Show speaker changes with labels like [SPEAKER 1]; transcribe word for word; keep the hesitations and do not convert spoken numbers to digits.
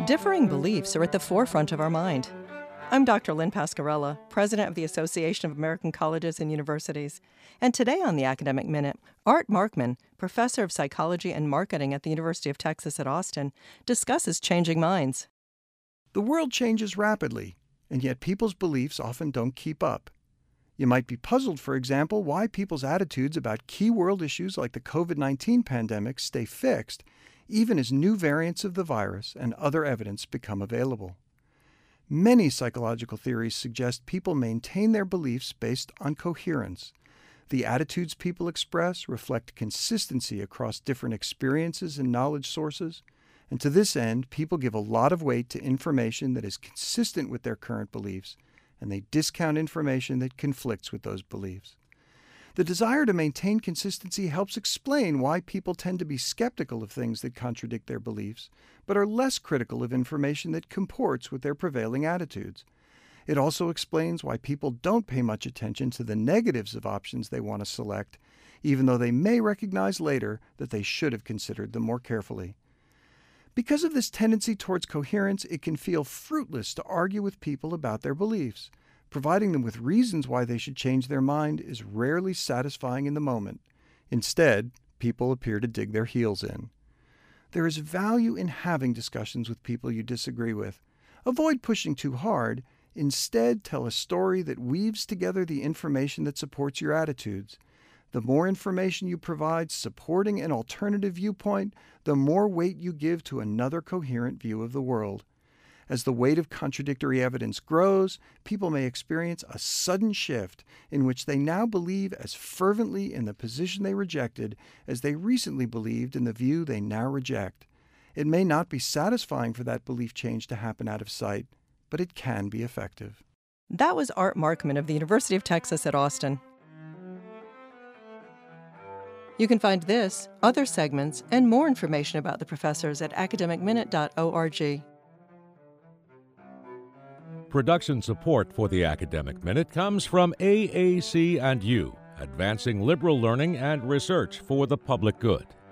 [SPEAKER 1] Differing beliefs are at the forefront of our mind. I'm Doctor Lynn Pascarella, President of the Association of American Colleges and Universities. And today on the Academic Minute, Art Markman, Professor of Psychology and Marketing at the University of Texas at Austin, discusses changing minds.
[SPEAKER 2] The world changes rapidly, and yet people's beliefs often don't keep up. You might be puzzled, for example, why people's attitudes about key world issues like the covid nineteen pandemic stay fixed, even as new variants of the virus and other evidence become available. Many psychological theories suggest people maintain their beliefs based on coherence. The attitudes people express reflect consistency across different experiences and knowledge sources, and to this end, people give a lot of weight to information that is consistent with their current beliefs, and they discount information that conflicts with those beliefs. The desire to maintain consistency helps explain why people tend to be skeptical of things that contradict their beliefs, but are less critical of information that comports with their prevailing attitudes. It also explains why people don't pay much attention to the negatives of options they want to select, even though they may recognize later that they should have considered them more carefully. Because of this tendency towards coherence, it can feel fruitless to argue with people about their beliefs. Providing them with reasons why they should change their mind is rarely satisfying in the moment. Instead, people appear to dig their heels in. There is value in having discussions with people you disagree with. Avoid pushing too hard. Instead, tell a story that weaves together the information that supports your attitudes. The more information you provide supporting an alternative viewpoint, the more weight you give to another coherent view of the world. As the weight of contradictory evidence grows, people may experience a sudden shift in which they now believe as fervently in the position they rejected as they recently believed in the view they now reject. It may not be satisfying for that belief change to happen out of sight, but it can be effective.
[SPEAKER 1] That was Art Markman of the University of Texas at Austin. You can find this, other segments, and more information about the professors at academic minute dot org.
[SPEAKER 3] Production support for the Academic Minute comes from A A C and U, advancing liberal learning and research for the public good.